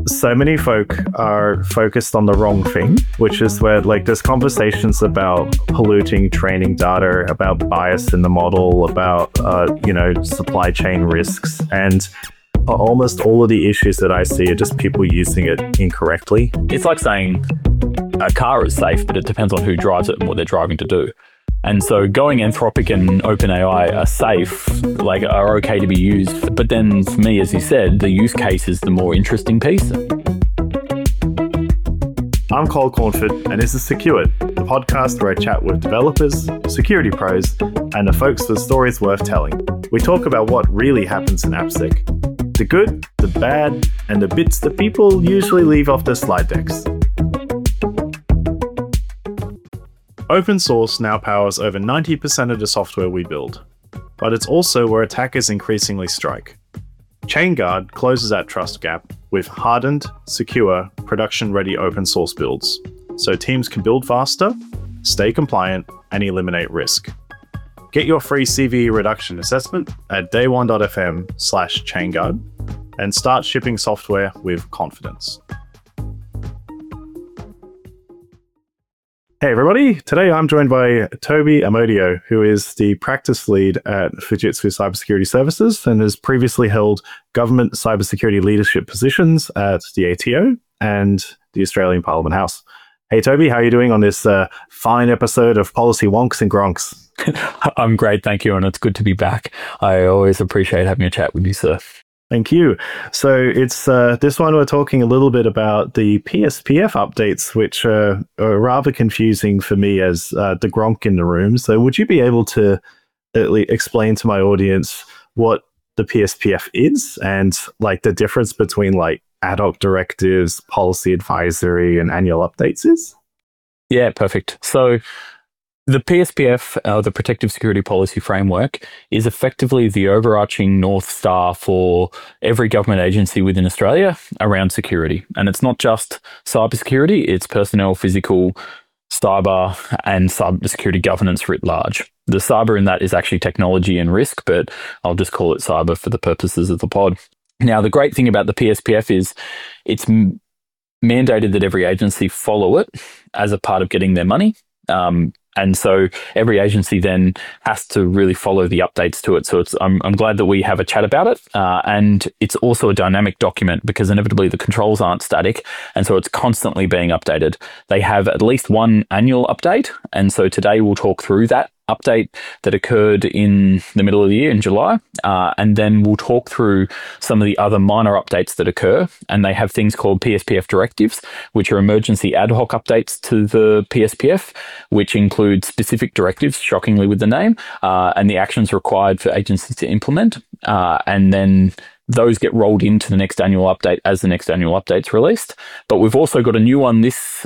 so many folk are focused on the wrong thing, which is where like there's conversations about polluting training data, about bias in the model, about supply chain risks, and almost all of the issues that I see are just people using it incorrectly. It's like saying a car is safe, but it depends on who drives it and what they're driving to do. And so going Anthropic and OpenAI are safe, like are okay to be used. But then for me, as you said, the use case is the more interesting piece. I'm Cole Cornford, and this is Secured, the podcast where I chat with developers, security pros, and the folks with stories worth telling. We talk about what really happens in AppSec, the good, the bad, and the bits that people usually leave off their slide decks. Open source now powers over 90% of the software we build, but it's also where attackers increasingly strike. ChainGuard closes that trust gap with hardened, secure, production-ready open source builds, so teams can build faster, stay compliant, and eliminate risk. Get your free CVE reduction assessment at day1.fm/ChainGuard and start shipping software with confidence. Hey everybody, today I'm joined by Toby Amodio, who is the practice lead at Fujitsu Cybersecurity Services and has previously held government cybersecurity leadership positions at the ATO and the Australian Parliament House. Hey Toby, how are you doing on this fine episode of Policy Wonks and Gronks? I'm great, thank you, and it's good to be back. I always appreciate having a chat with you, sir. Thank you. So it's this one we're talking a little bit about the PSPF updates, which are rather confusing for me as the Gronk in the room. So would you be able to explain to my audience what the PSPF is and like the difference between like ad hoc directives, policy advisory, and annual updates is? Yeah, perfect. So the PSPF, the Protective Security Policy Framework, is effectively the overarching North Star for every government agency within Australia around security. And it's not just cybersecurity, it's personnel, physical, cyber, and cybersecurity governance writ large. The cyber in that is actually technology and risk, but I'll just call it cyber for the purposes of the pod. Now, the great thing about the PSPF is it's mandated that every agency follow it as a part of getting their money. And so every agency then has to really follow the updates to it. So I'm glad that we have a chat about it. And it's also a dynamic document because inevitably the controls aren't static. And so it's constantly being updated. They have at least one annual update. And so today we'll talk through that update that occurred in the middle of the year in July. And then we'll talk through some of the other minor updates that occur. And they have things called PSPF directives, which are emergency ad hoc updates to the PSPF, which include specific directives, shockingly with the name, and the actions required for agencies to implement. And then those get rolled into the next annual update as the next annual update's released. But we've also got a new one this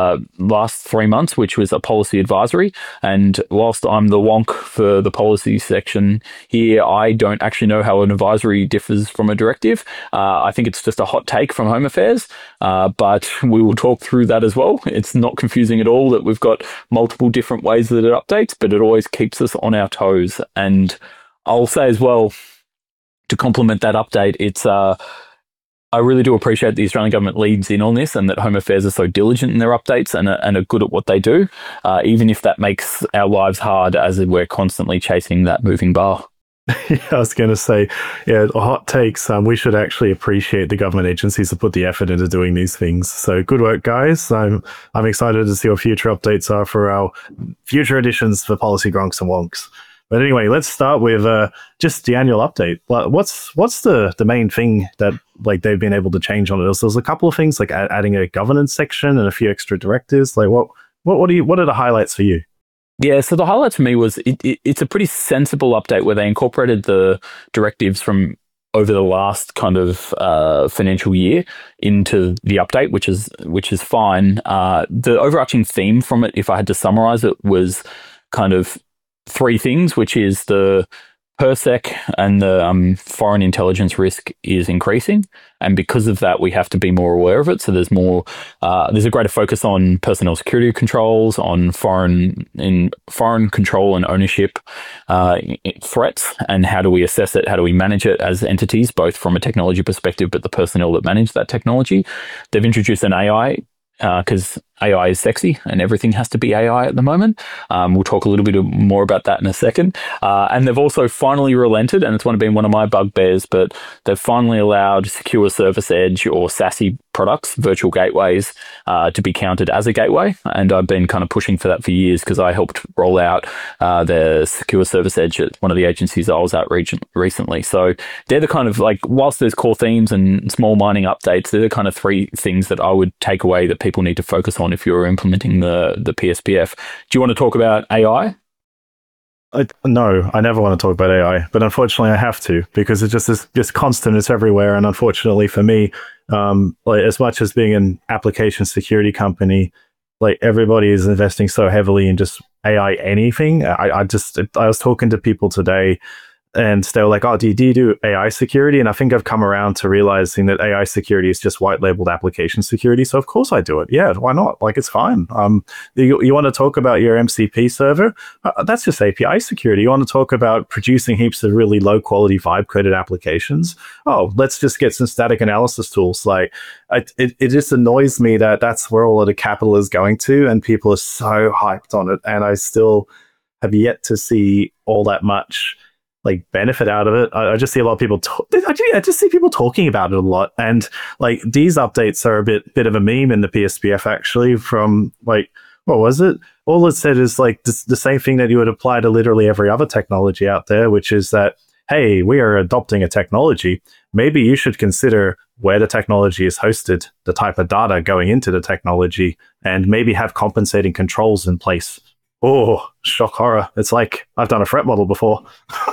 last 3 months, which was a policy advisory. And whilst I'm the wonk for the policy section here, I don't actually know how an advisory differs from a directive. I think it's just a hot take from Home Affairs, but we will talk through that as well. It's not confusing at all that we've got multiple different ways that it updates, but it always keeps us on our toes. And I'll say as well, to complement that update, it's I really do appreciate the Australian government leads in on this and that Home Affairs are so diligent in their updates and are good at what they do, even if that makes our lives hard as we're constantly chasing that moving bar. Yeah, I was going to say, yeah, hot takes. We should actually appreciate the government agencies that put the effort into doing these things. So good work, guys. I'm excited to see what future updates are for our future editions for Policy Gronks and Wonks. But anyway, let's start with just the annual update. What's the main thing that like they've been able to change on it? There's a couple of things like adding a governance section and a few extra directives. Like what are the highlights for you? Yeah, so the highlight for me was it's a pretty sensible update where they incorporated the directives from over the last kind of financial year into the update, which is fine. The overarching theme from it, if I had to summarize it, was kind of three things, which is the PERSEC and the foreign intelligence risk is increasing, and because of that, we have to be more aware of it. So there's more, there's a greater focus on personnel security controls, on foreign control and ownership threats, and how do we assess it? How do we manage it as entities, both from a technology perspective, but the personnel that manage that technology. They've introduced an AI. Because AI is sexy and everything has to be AI at the moment. We'll talk a little bit more about that in a second. And they've also finally relented, and it's been one of my bugbears, but they've finally allowed Secure Service Edge or SASE products, virtual gateways, to be counted as a gateway. And I've been kind of pushing for that for years because I helped roll out the Secure Service Edge at one of the agencies I was at recently. So they're the kind of, like, whilst there's core themes and small mining updates, they're the kind of three things that I would take away that people need to focus on if you're implementing the PSPF. Do you want to talk about AI? No, I never want to talk about AI, but unfortunately I have to, because it's just constant, it's everywhere. And unfortunately for me, like, as much as being an application security company, like, everybody is investing so heavily in just AI anything. I was talking to people today, and they were like, "Oh, do you do AI security?" And I think I've come around to realizing that AI security is just white labeled application security. So of course I do it. Yeah, why not? Like, it's fine. You want to talk about your MCP server? That's just API security. You want to talk about producing heaps of really low quality vibe coded applications? Oh, let's just get some static analysis tools. Like, it just annoys me that that's where all of the capital is going to, and people are so hyped on it, and I still have yet to see all that much, like, benefit out of it. I just see a lot of people I just see people talking about it a lot, and, like, these updates are a bit of a meme in the PSPF, actually, from, like, what was it? All it said is, like, the same thing that you would apply to literally every other technology out there, which is that, hey, we are adopting a technology. Maybe you should consider where the technology is hosted, the type of data going into the technology, and maybe have compensating controls in place. Oh, shock horror. It's like, I've done a threat model before.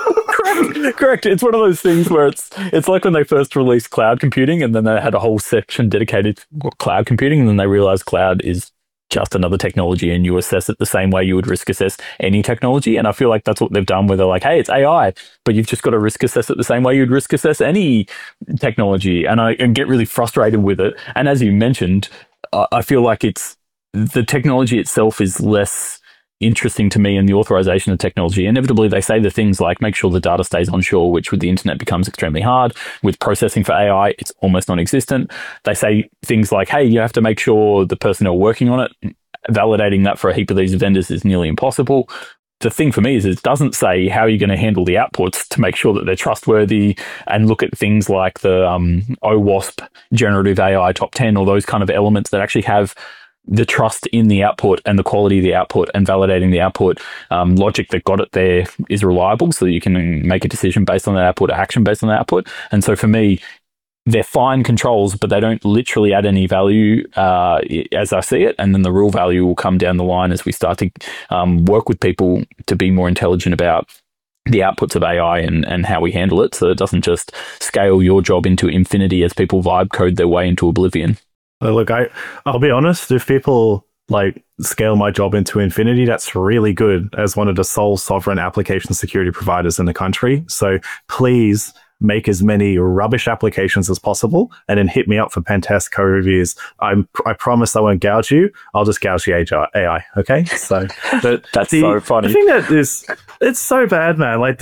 Correct. It's one of those things where it's like when they first released cloud computing, and then they had a whole section dedicated to cloud computing, and then they realized cloud is just another technology, and you assess it the same way you would risk assess any technology. And I feel like that's what they've done, where they're like, hey, it's AI, but you've just got to risk assess it the same way you'd risk assess any technology. And I get really frustrated with it. And as you mentioned, I feel like the technology itself is less interesting to me, in the authorization of technology. Inevitably, they say the things like make sure the data stays onshore, which with the internet becomes extremely hard. With processing for AI, it's almost non-existent. They say things like, hey, you have to make sure the personnel working on it, validating that for a heap of these vendors is nearly impossible. The thing for me is it doesn't say how you're going to handle the outputs to make sure that they're trustworthy, and look at things like the OWASP generative AI top 10, or those kind of elements that actually have the trust in the output and the quality of the output, and validating the output logic that got it there is reliable, so that you can make a decision based on that output, action based on that output. And so for me, they're fine controls, but they don't literally add any value as I see it. And then the real value will come down the line as we start to work with people to be more intelligent about the outputs of AI and how we handle it, so it doesn't just scale your job into infinity as people vibe code their way into oblivion. Look, I'll be honest, if people, like, scale my job into infinity, that's really good as one of the sole sovereign application security providers in the country. So please make as many rubbish applications as possible, and then hit me up for pen test code reviews. I promise I won't gouge you. I'll just gouge the AI. Okay? So that's so funny. The thing it's so bad, man. Like,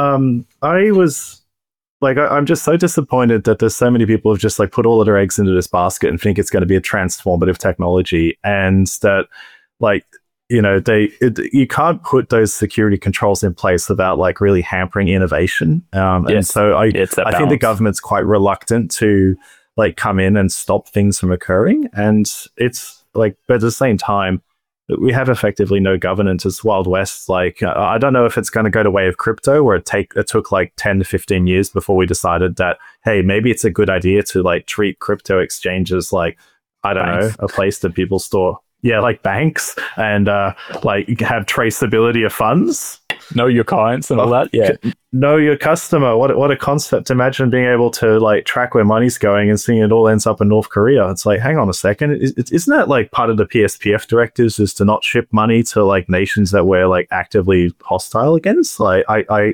I'm just so disappointed that there's so many people who've just, like, put all of their eggs into this basket and think it's going to be a transformative technology, and that, like, you know, you can't put those security controls in place without, like, really hampering innovation. And so I think the government's quite reluctant to, like, come in and stop things from occurring. And it's like, but at the same time, we have effectively no governance. It's Wild West. Like, I don't know if it's going to go the way of crypto, where it took like 10 to 15 years before we decided that, hey, maybe it's a good idea to, like, treat crypto exchanges like, I don't know, a place that people store. Yeah, like banks, and like have traceability of funds. know your clients and all that. Yeah. Know your customer. What a concept. Imagine being able to like track where money's going and seeing it all ends up in North Korea. It's like, hang on a second. Isn't that like part of the PSPF directives is to not ship money to like nations that we're like actively hostile against? Like I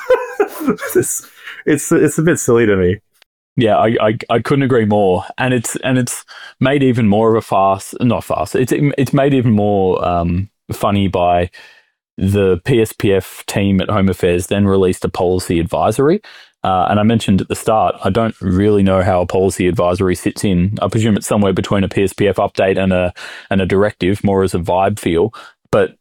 it's a bit silly to me. Yeah, I couldn't agree more, and it's made even more of a farce. Not farce. It's made even more funny by the PSPF team at Home Affairs. Then released a policy advisory, and I mentioned at the start, I don't really know how a policy advisory sits in. I presume it's somewhere between a PSPF update and a directive, more as a vibe feel, but.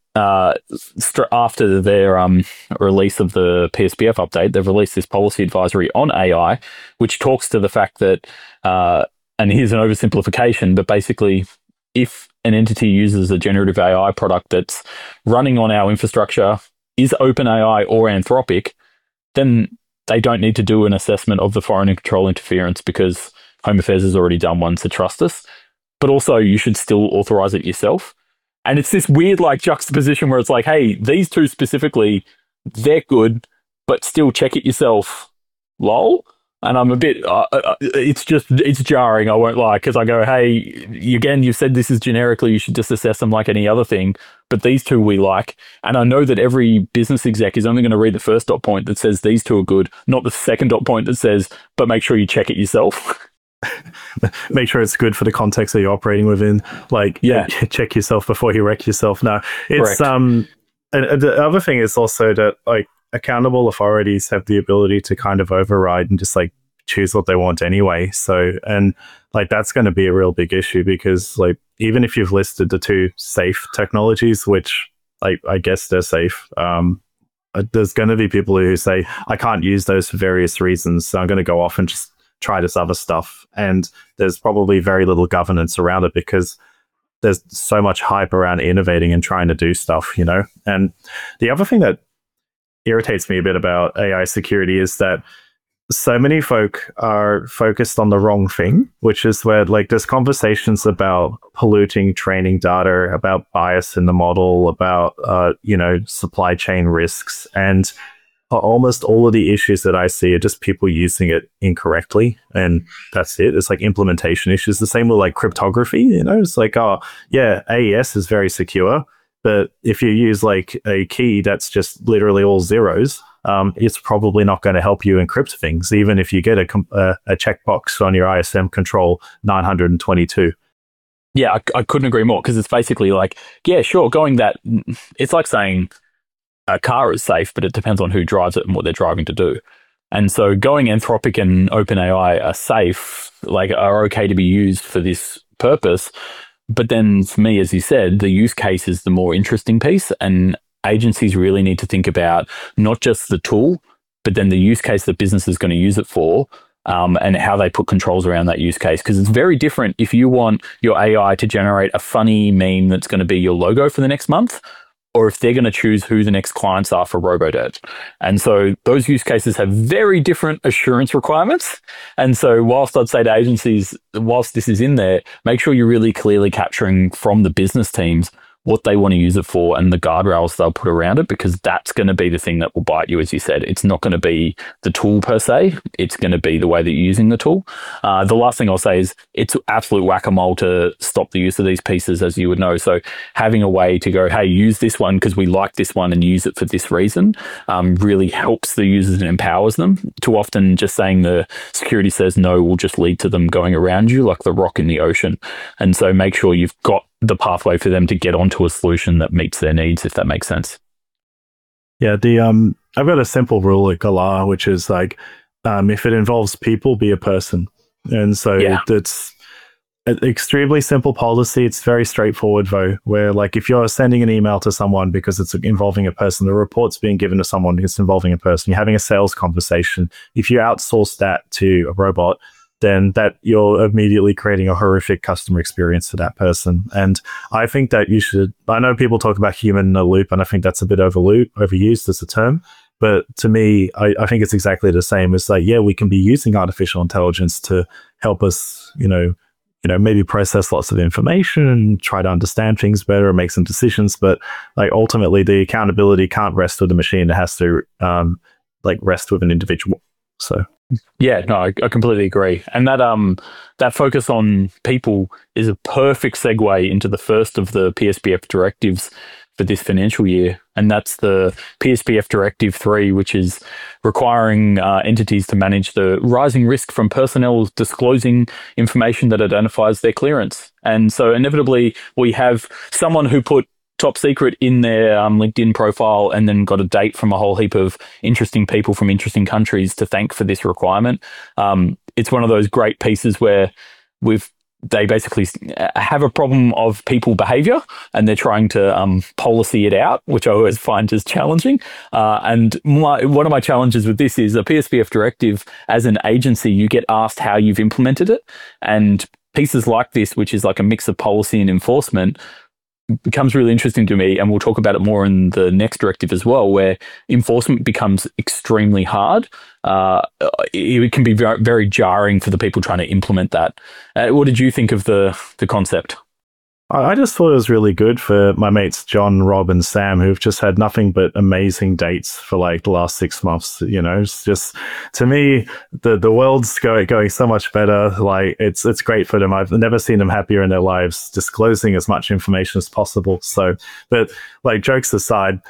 After their release of the PSPF update, they've released this policy advisory on AI, which talks to the fact that, and here's an oversimplification, but basically, if an entity uses a generative AI product that's running on our infrastructure, is OpenAI or Anthropic, then they don't need to do an assessment of the foreign control interference because Home Affairs has already done one to trust us. But also, you should still authorize it yourself. And it's this weird like juxtaposition where it's like, hey, these two specifically, they're good, but still check it yourself. Lol. And I'm a bit, it's jarring, I won't lie, because I go, hey, again, you said this is generically, you should just assess them like any other thing, but these two we like. And I know that every business exec is only going to read the first dot point that says these two are good, not the second dot point that says, but make sure you check it yourself. Make sure it's good for the context that you're operating within. Like, yeah, check yourself before you wreck yourself. No, it's and the other thing is also that like accountable authorities have the ability to kind of override and just like choose what they want anyway. So, and like that's going to be a real big issue because like even if you've listed the two safe technologies, which like I guess they're safe, there's going to be people who say I can't use those for various reasons, so I'm going to go off and just try this other stuff, and there's probably very little governance around it because there's so much hype around innovating and trying to do stuff, you know. And the other thing that irritates me a bit about AI security is that so many folk are focused on the wrong thing, which is where like there's conversations about polluting training data, about bias in the model, about supply chain risks, and almost all of the issues that I see are just people using it incorrectly, and that's it. It's like implementation issues. The same with like cryptography, you know, it's like, oh yeah, AES is very secure, but if you use like a key that's just literally all zeros, it's probably not going to help you encrypt things, even if you get a checkbox on your ISM control 922. Yeah, I couldn't agree more, because it's basically like, yeah, sure, going that, it's like saying a car is safe, but it depends on who drives it and what they're driving to do. And so going Anthropic and OpenAI are safe, like are okay to be used for this purpose. But then for me, as you said, the use case is the more interesting piece, and agencies really need to think about not just the tool, but then the use case that business is going to use it for, and how they put controls around that use case. Because it's very different if you want your AI to generate a funny meme that's going to be your logo for the next month, or if they're going to choose who the next clients are for Robodebt. And so those use cases have very different assurance requirements. And so whilst I'd say to agencies, whilst this is in there, make sure you're really clearly capturing from the business teams what they want to use it for and the guardrails they'll put around it, because that's going to be the thing that will bite you, as you said. It's not going to be the tool per se. It's going to be the way that you're using the tool. The last thing I'll say is it's absolute whack-a-mole to stop the use of these pieces, as you would know. So having a way to go, hey, use this one because we like this one and use it for this reason, really helps the users and empowers them. Too often just saying the security says no will just lead to them going around you like the rock in the ocean. And so make sure you've got the pathway for them to get onto a solution that meets their needs, if that makes sense. Yeah, I've got a simple rule at Galah, which is like, if it involves people, be a person. And so it's an extremely simple policy. It's very straightforward though, where like if you're sending an email to someone because it's involving a person, the report's being given to someone who's involving a person, you're having a sales conversation. If you outsource that to a robot, then that you're immediately creating a horrific customer experience for that person. And I think that you should, I know people talk about human in the loop, and I think that's a bit overused as a term. But to me, I think it's exactly the same. It's like, yeah, we can be using artificial intelligence to help us, maybe process lots of information and try to understand things better and make some decisions. But like ultimately, the accountability can't rest with the machine. It has to rest with an individual. So yeah, no, I completely agree. And that focus on people is a perfect segue into the first of the PSPF directives for this financial year, and that's the PSPF Directive 3, which is requiring entities to manage the rising risk from personnel disclosing information that identifies their clearance. And so inevitably, we have someone who put top secret in their LinkedIn profile and then got a date from a whole heap of interesting people from interesting countries to thank for this requirement. It's one of those great pieces where they basically have a problem of people behavior and they're trying to policy it out, which I always find is challenging. And one of my challenges with this is a PSPF directive, as an agency, you get asked how you've implemented it. And pieces like this, which is like a mix of policy and enforcement, becomes really interesting to me, and we'll talk about it more in the next directive as well, where enforcement becomes extremely hard. It can be very, very jarring for the people trying to implement that. What did you think of the concept? I just thought it was really good for my mates John, Rob, and Sam, who've just had nothing but amazing dates for like the last 6 months. It's just, to me, the world's going so much better. Like it's great for them. I've never seen them happier in their lives, disclosing as much information as possible. So, but like jokes aside,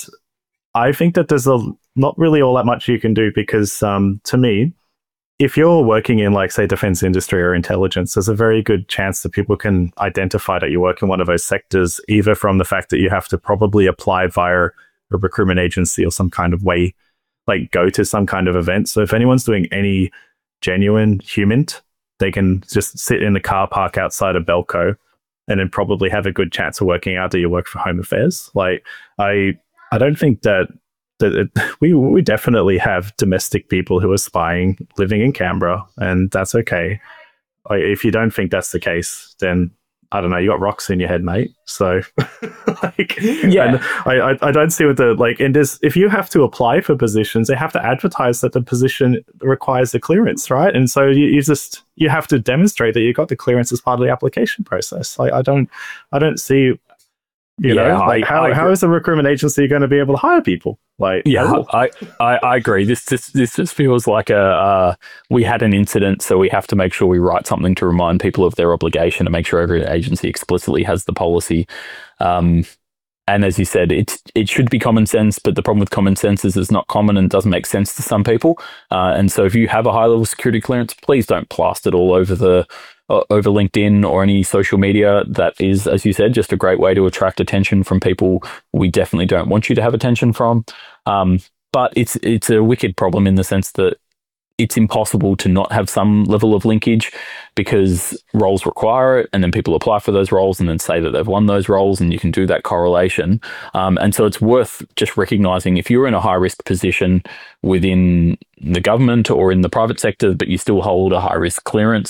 I think that there's not really all that much you can do because to me, if you're working in, like, say, defense industry or intelligence, there's a very good chance that people can identify that you work in one of those sectors, either from the fact that you have to probably apply via a recruitment agency or some kind of way, like go to some kind of event. So if anyone's doing any genuine human, they can just sit in the car park outside of Belco and then probably have a good chance of working out that you work for Home Affairs. Like, I don't think that we definitely have domestic people who are spying living in Canberra, and that's okay. Like, if you don't think that's the case, then I don't know, you got rocks in your head, mate. So yeah, I don't see what in this, if you have to apply for positions, they have to advertise that the position requires the clearance, right? And so you have to demonstrate that you got the clearance as part of the application process. Like, I don't see, how is a recruitment agency going to be able to hire people? Like, yeah, I agree. This just feels like we had an incident, so we have to make sure we write something to remind people of their obligation, to make sure every agency explicitly has the policy. And as you said, it should be common sense, but the problem with common sense is it's not common and doesn't make sense to some people. And so if you have a high-level security clearance, please don't blast it all over over LinkedIn or any social media. That is, as you said, just a great way to attract attention from people we definitely don't want you to have attention from. But it's a wicked problem in the sense that it's impossible to not have some level of linkage, because roles require it, and then people apply for those roles and then say that they've won those roles, and you can do that correlation. And so it's worth just recognizing, if you're in a high-risk position within the government or in the private sector, but you still hold a high-risk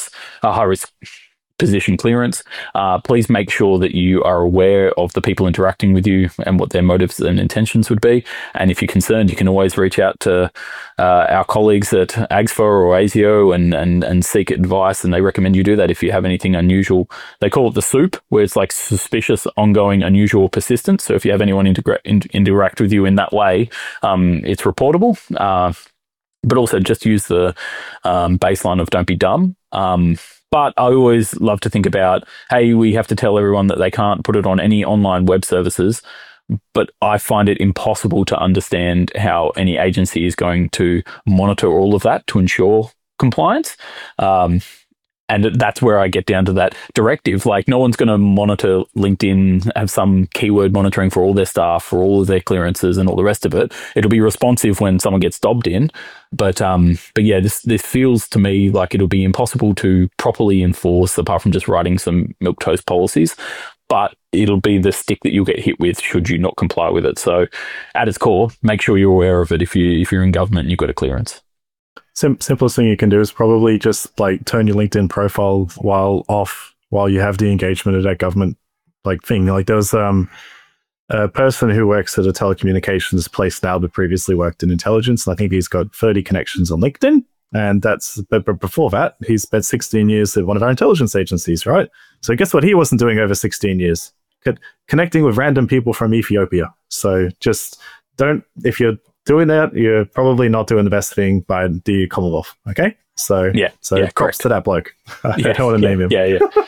position clearance, please make sure that you are aware of the people interacting with you and what their motives and intentions would be. And if you're concerned, you can always reach out to our colleagues at AGSFA or ASIO and seek advice, and they recommend you do that if you have anything unusual. They call it the SOUP, where it's like suspicious, ongoing, unusual, persistent. So if you have anyone interact with you in that way, it's reportable. But also just use the baseline of don't be dumb. But I always love to think about, hey, we have to tell everyone that they can't put it on any online web services. But I find it impossible to understand how any agency is going to monitor all of that to ensure compliance. And that's where I get down to that directive. Like, no one's going to monitor LinkedIn, have some keyword monitoring for all their staff, for all of their clearances and all the rest of it. It'll be responsive when someone gets dobbed in. But yeah, this feels to me like it'll be impossible to properly enforce, apart from just writing some milquetoast policies. But it'll be the stick that you'll get hit with should you not comply with it. So at its core, make sure you're aware of it if you're in government and you've got a clearance. Simplest thing you can do is probably just like turn your LinkedIn profile while you have the engagement of that government thing. Like, there was a person who works at a telecommunications place now, but previously worked in intelligence, and I think he's got 30 connections on LinkedIn. And but before that, he spent 16 years at one of our intelligence agencies, right? So guess what he wasn't doing over 16 years? Connecting with random people from Ethiopia. So just if you're doing that, you're probably not doing the best thing by the Commonwealth, okay? So props to that bloke. I don't want to name him.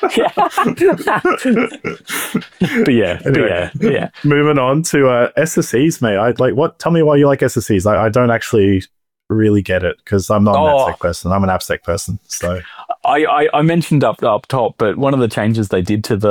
Anyway, moving on to SSEs, mate. Tell me why you like SSEs. I don't actually really get it because I'm not an AppSec person. I'm an AppSec person. So I mentioned up top, but one of the changes they did to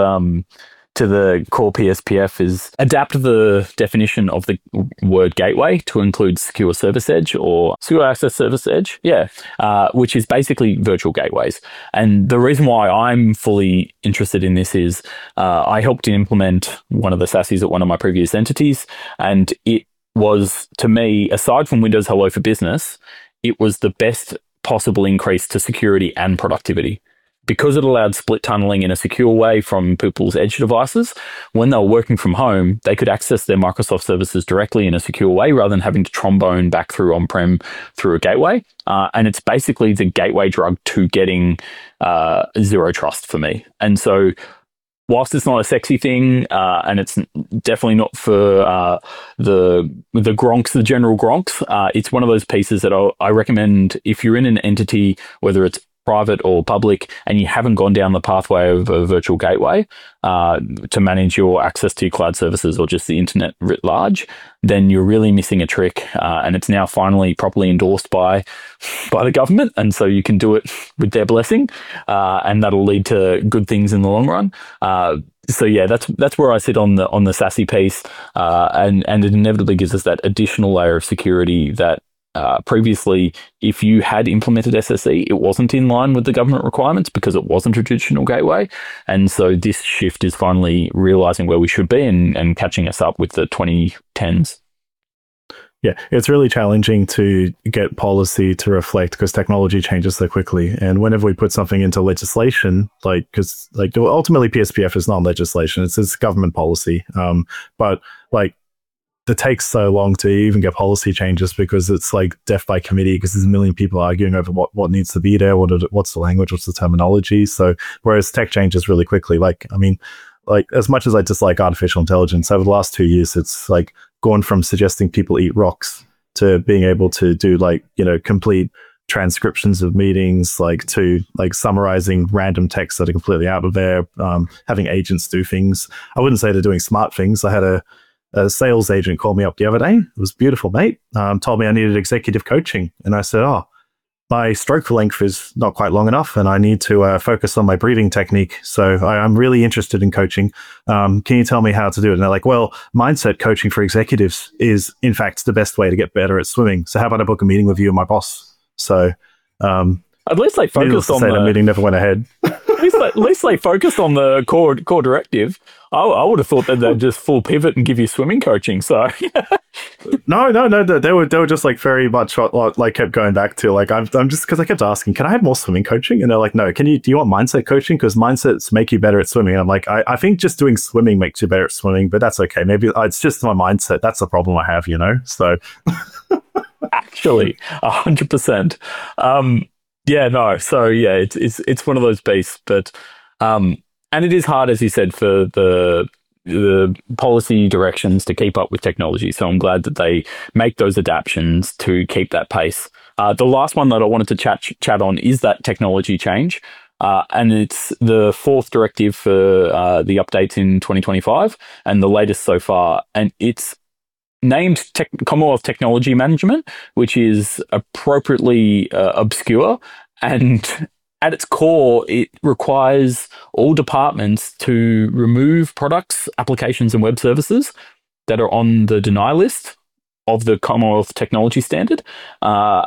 the core PSPF is adapt the definition of the word gateway to include secure service edge or secure access service edge, which is basically virtual gateways. And the reason why I'm fully interested in this is I helped implement one of the SASEs at one of my previous entities, and it was, to me, aside from Windows Hello for Business, it was the best possible increase to security and productivity. Because it allowed split tunneling in a secure way from people's edge devices, when they were working from home, they could access their Microsoft services directly in a secure way rather than having to trombone back through on-prem through a gateway. And it's basically the gateway drug to getting zero trust for me. And so whilst it's not a sexy thing, and it's definitely not for the gronks, the general gronks, it's one of those pieces that I recommend if you're in an entity, whether it's private or public, and you haven't gone down the pathway of a virtual gateway to manage your access to your cloud services or just the internet writ large, then you're really missing a trick. And it's now finally properly endorsed by the government, and so you can do it with their blessing, and that'll lead to good things in the long run. So yeah, that's where I sit on the SASE piece, and it inevitably gives us that additional layer of security that previously, if you had implemented SSE, it wasn't in line with the government requirements because it wasn't a traditional gateway. And so this shift is finally realizing where we should be and catching us up with the 2010s. Yeah, it's really challenging to get policy to reflect because technology changes so quickly. And whenever we put something into legislation, because ultimately PSPF is not legislation, it's government policy. But it takes so long to even get policy changes because it's like death by committee because there's a million people arguing over what needs to be there, what's the language, what's the terminology. So whereas tech changes really quickly, as much as I dislike artificial intelligence, over the last 2 years, it's gone from suggesting people eat rocks to being able to do complete transcriptions of meetings, to summarizing random texts that are completely out of there, having agents do things. I wouldn't say they're doing smart things. I had a sales agent called me up the other day. It was beautiful, mate. Told me I needed executive coaching. And I said, my stroke length is not quite long enough and I need to focus on my breathing technique. So I'm really interested in coaching. Can you tell me how to do it? And they're like, well, mindset coaching for executives is, in fact, the best way to get better at swimming. So how about I book a meeting with you and my boss? So at least they focused on the meeting never went ahead. At least they focused on the core directive. I would have thought that they'd just full pivot and give you swimming coaching. So no, they were just very much kept going back to I'm just because I kept asking, can I have more swimming coaching? And they're like, no, do you want mindset coaching? Because mindsets make you better at swimming. And I'm like, I think just doing swimming makes you better at swimming, but that's okay. Maybe it's just my mindset. That's the problem I have, So actually, 100%. Yeah, no. So yeah, it's one of those beasts, but and it is hard, as you said, for the policy directions to keep up with technology. So I'm glad that they make those adaptations to keep that pace. The last one that I wanted to chat on is that technology change, and it's the fourth directive for the updates in 2025 and the latest so far, and it's named Commonwealth Technology Management, which is appropriately obscure, and at its core, it requires all departments to remove products, applications, and web services that are on the deny list of the Commonwealth Technology Standard. And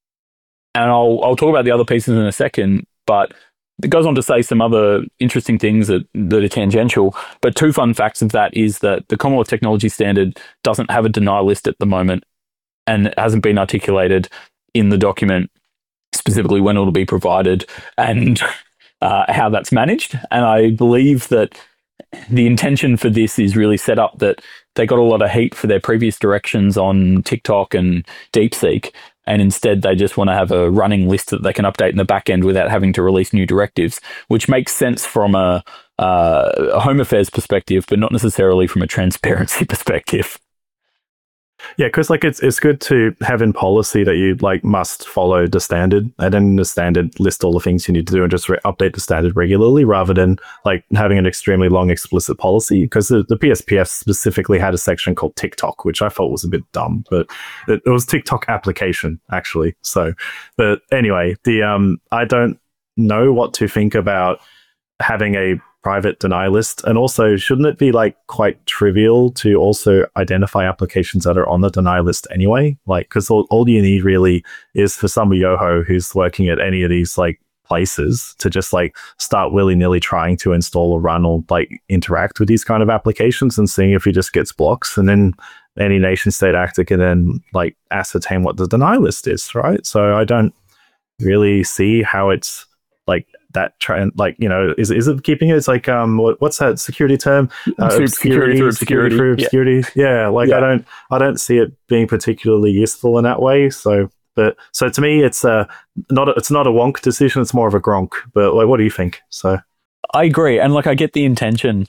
I'll talk about the other pieces in a second, but it goes on to say some other interesting things that are tangential. But two fun facts of that is that the Commonwealth Technology Standard doesn't have a deny list at the moment, and it hasn't been articulated in the document specifically when it'll be provided and how that's managed. And I believe that the intention for this is really set up that they got a lot of heat for their previous directions on TikTok and DeepSeek. and instead they just want to have a running list that they can update in the back end without having to release new directives, which makes sense from a home affairs perspective, but not necessarily from a transparency perspective. Yeah, because like it's good to have in policy that you like must follow the standard, and then the standard list all the things you need to do and just update the standard regularly, rather than like having an extremely long explicit policy. Because the PSPF specifically had a section called TikTok, which I thought was a bit dumb, but it was TikTok application actually. So, but anyway, I don't know what to think about having a private deny list, and also shouldn't it be like quite trivial to also identify applications that are on the deny list anyway? Like, because all you need really is for some yoho who's working at any of these like places to just like start willy-nilly trying to install or run or like interact with these kind of applications and seeing if he just gets blocks, and then any nation state actor can then like ascertain what the deny list is, right? So I don't really see how it's like that trend, like, you know, is it keeping it? It's like what's that security term? Security through obscurity. Obscurity. Yeah, like yeah. I don't see it being particularly useful in that way. So to me, it's not a wonk decision. It's more of a gronk. But like, what do you think? So I agree, and like I get the intention.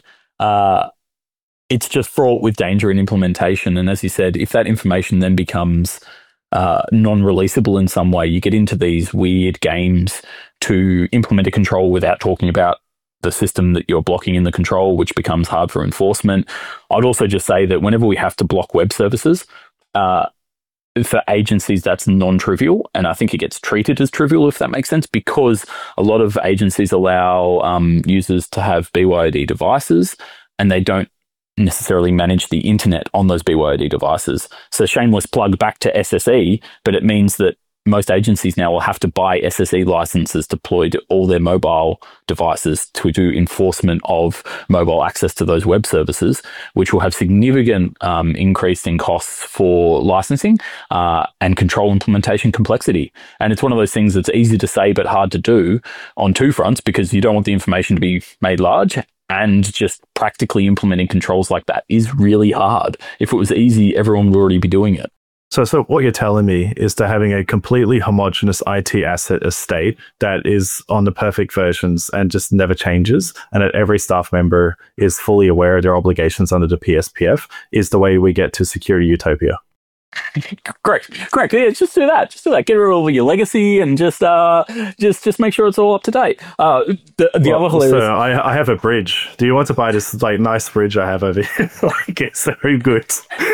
It's just fraught with danger in implementation, and as you said, if that information then becomes non-releasable in some way, you get into these weird games to implement a control without talking about the system that you're blocking in the control, which becomes hard for enforcement. I'd also just say that whenever we have to block web services, for agencies, that's non-trivial, and I think it gets treated as trivial, if that makes sense, because a lot of agencies allow users to have BYOD devices, and they don't necessarily manage the internet on those BYOD devices. So shameless plug back to SSE, but it means that most agencies now will have to buy SSE licenses deployed to all their mobile devices to do enforcement of mobile access to those web services, which will have significant increase in costs for licensing and control implementation complexity. And it's one of those things that's easy to say but hard to do on two fronts, because you don't want the information to be made large, and just practically implementing controls like that is really hard. If it was easy, everyone would already be doing it. So what you're telling me is that having a completely homogenous IT asset estate that is on the perfect versions and just never changes, and that every staff member is fully aware of their obligations under the PSPF, is the way we get to security utopia. Correct. Yeah, just do that. Get rid of all your legacy and just make sure it's all up to date. The other hilarious. So I have a bridge. Do you want to buy this like nice bridge I have over here? Like, it's very good.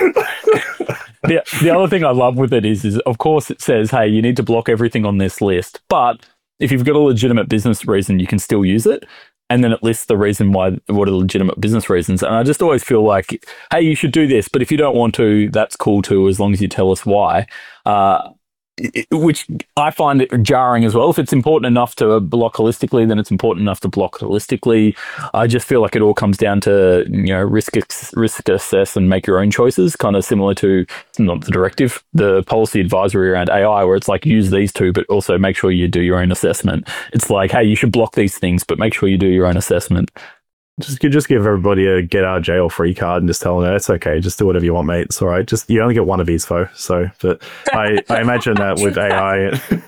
The other thing I love with it is of course it says, hey, you need to block everything on this list, but if you've got a legitimate business reason, you can still use it. And then it lists the reason why, what are legitimate business reasons. And I just always feel like, hey, you should do this, but if you don't want to, that's cool too, as long as you tell us why. Which I find it jarring as well. If it's important enough to block holistically, then it's important enough to block holistically. I just feel like it all comes down to, you know, risk assess and make your own choices, kind of similar to, not the directive, the policy advisory around AI, where it's like, use these two, but also make sure you do your own assessment. It's like, hey, you should block these things, but make sure you do your own assessment. Just give everybody a get out of jail free card and just tell them, it's okay, just do whatever you want, mate. It's all right. Just, you only get one of these, though. So, but I imagine that with AI,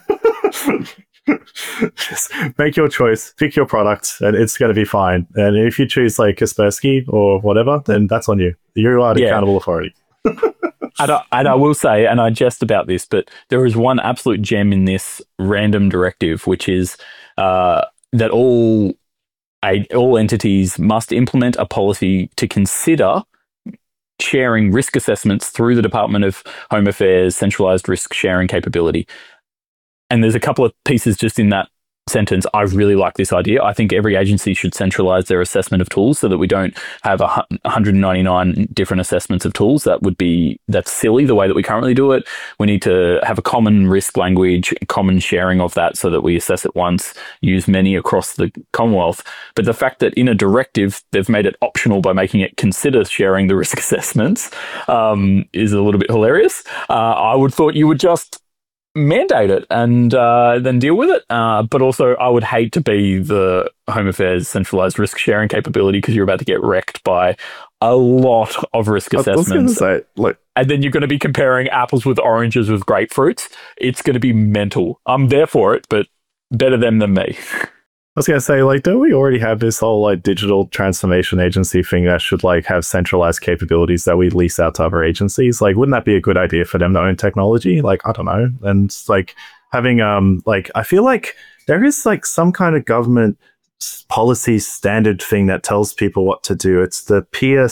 just make your choice, pick your product, and it's going to be fine. And if you choose like Kaspersky or whatever, then that's on you. You are the accountable authority. And I will say, and I jest about this, but there is one absolute gem in this random directive, which is that all entities must implement a policy to consider sharing risk assessments through the Department of Home Affairs centralized risk sharing capability. And there's a couple of pieces just in that sentence. I really like this idea. I think every agency should centralize their assessment of tools so that we don't have 199 different assessments of tools. That's silly the way that we currently do it. We need to have a common risk language, common sharing of that so that we assess it once, use many across the Commonwealth. But the fact that in a directive, they've made it optional by making it consider sharing the risk assessments is a little bit hilarious. I would thought you would just mandate it and then deal with it. But also, I would hate to be the Home Affairs centralized risk sharing capability because you're about to get wrecked by a lot of risk assessments. I was going to say, look, and then you're going to be comparing apples with oranges with grapefruits. It's going to be mental. I'm there for it, but better them than me. I was going to say, like, don't we already have this whole, like, digital transformation agency thing that should, like, have centralized capabilities that we lease out to other agencies? Like, wouldn't that be a good idea for them to own technology? Like, I don't know. And, like, having, like, I feel like there is, like, some kind of government policy standard thing that tells people what to do. It's the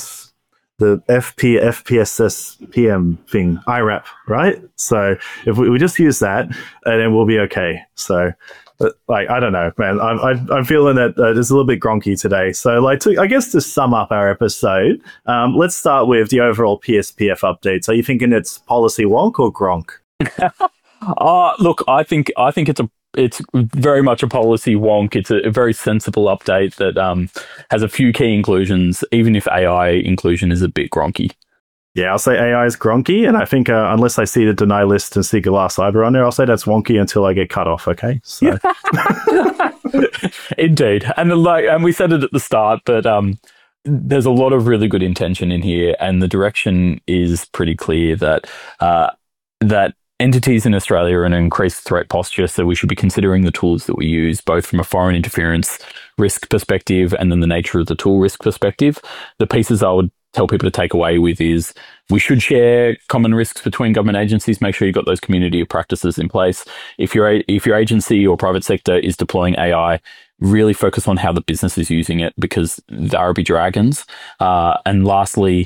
FPSS PM thing, IRAP, right? So if we just use that, then we'll be okay. So, like, I don't know, man. I'm feeling that it's a little bit gronky today. So, like, I guess to sum up our episode, let's start with the overall PSPF updates. Are you thinking it's policy wonk or gronk? Look, I think it's very much a policy wonk. It's a very sensible update that has a few key inclusions, even if AI inclusion is a bit gronky. Yeah, I'll say AI is gronky, and I think unless I see the deny list and see Galar Cyber on there, I'll say that's wonky until I get cut off. Okay, so indeed, and we said it at the start, but there's a lot of really good intention in here, and the direction is pretty clear that that entities in Australia are in an increased threat posture, so we should be considering the tools that we use, both from a foreign interference risk perspective and then the nature of the tool risk perspective. The pieces I would tell people to take away with is we should share common risks between government agencies. Make sure you've got those community of practices in place. If your agency or private sector is deploying AI, really focus on how the business is using it because there will be dragons. And lastly,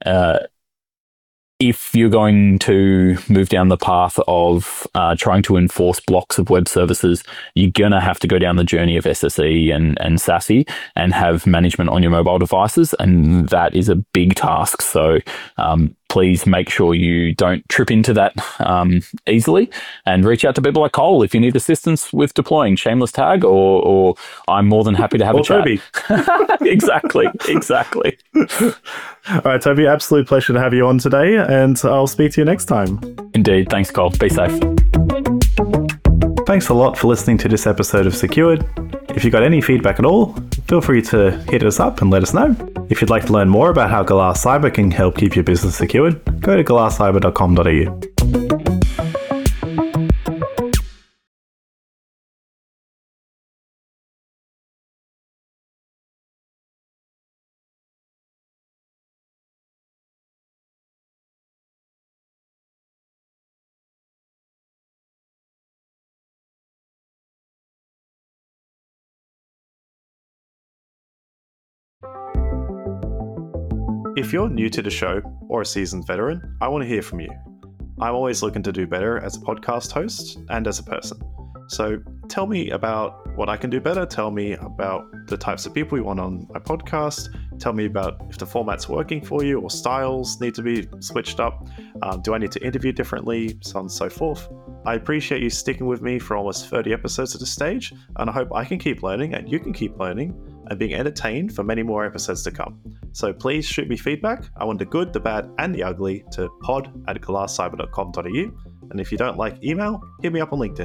if you're going to move down the path of trying to enforce blocks of web services, you're going to have to go down the journey of SSE and SASE and have management on your mobile devices. And that is a big task. So please make sure you don't trip into that easily and reach out to people like Cole if you need assistance with deploying Shameless Tag or I'm more than happy to have a chat. Toby. Exactly. All right, Toby, absolute pleasure to have you on today, and I'll speak to you next time. Indeed. Thanks, Cole. Be safe. Thanks a lot for listening to this episode of Secured. If you got any feedback at all, feel free to hit us up and let us know. If you'd like to learn more about how Galar Cyber can help keep your business secured, go to galarcyber.com.au. If you're new to the show or a seasoned veteran, I want to hear from you. I'm always looking to do better as a podcast host and as a person. So tell me about what I can do better. Tell me about the types of people you want on my podcast. Tell me about if the format's working for you or styles need to be switched up. Do I need to interview differently? So on and so forth. I appreciate you sticking with me for almost 30 episodes at this stage, and I hope I can keep learning and you can keep learning and being entertained for many more episodes to come. So please shoot me feedback. I want the good, the bad, and the ugly to pod@galarcyber.com.au. And if you don't like email, hit me up on LinkedIn.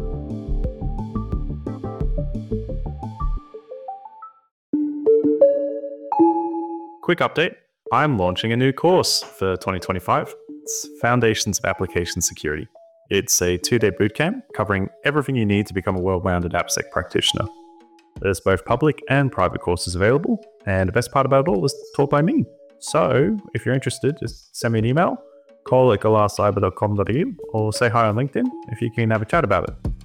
Quick update. I'm launching a new course for 2025. It's Foundations of Application Security. It's a 2-day bootcamp covering everything you need to become a well-rounded AppSec practitioner. There's both public and private courses available, and the best part about it all is taught by me. So if you're interested, just send me an email, call at galarcyber.com.au, or say hi on LinkedIn if you can have a chat about it.